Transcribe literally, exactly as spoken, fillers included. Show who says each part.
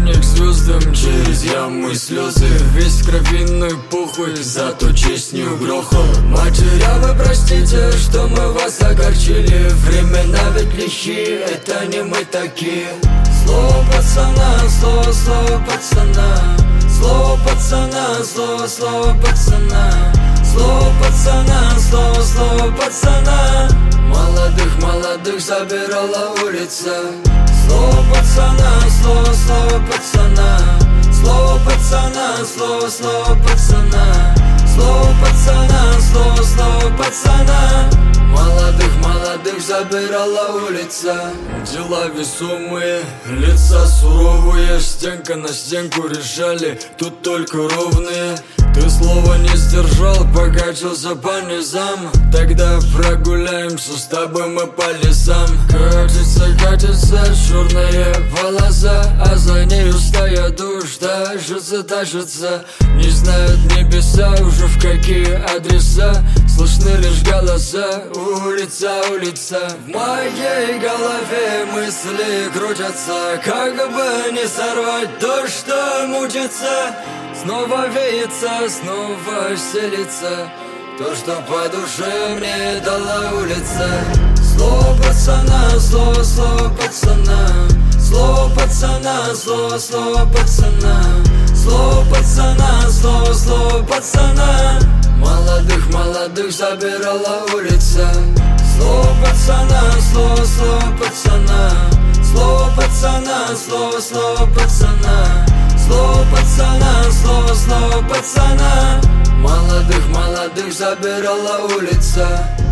Speaker 1: мне к звездам через ямы и слезы. Весь кровиной похуй, зато честь не угрохал. Матеря, вы простите, что мы вас огорчили. Времена ведь лихие, это не мы такие. Слово пацана, слово, слово пацана. Слово пацана, слово, слово пацана. Слово пацана, слово, слово пацана. Молодых, молодых забирала улица. Слово пацана, слово, слово пацана. Слово пацана, слово, слово пацана. Слово пацана, слово, слово пацана. Молодых, молодых забирала улица. Дела весомые, лица суровые. Стенка на стенку решали, тут только ровные. Ты слова не сдержал, покачался по низам. Тогда прогуляемся с тобой мы по лесам. Катится, катится черная полоса, а за нею стая душ тащится, тащится. Не знают небеса уже в какие адреса. Слышны лишь голоса, улица, улица. В моей голове мысли крутятся, как бы не сорвать то, что мучится. Снова веется, снова селится то, что по душе мне дала улица. Слово пацана, слово, слово пацана. Слово пацана, слово, слово пацана. Слово пацана, слово, слово пацана. Молодых, молодых забирала улица. Слово пацана, слово, слово пацана. Слово пацана, слово, слово пацана. Слово пацана, слово, слово пацана. Молодых, молодых забирала улица.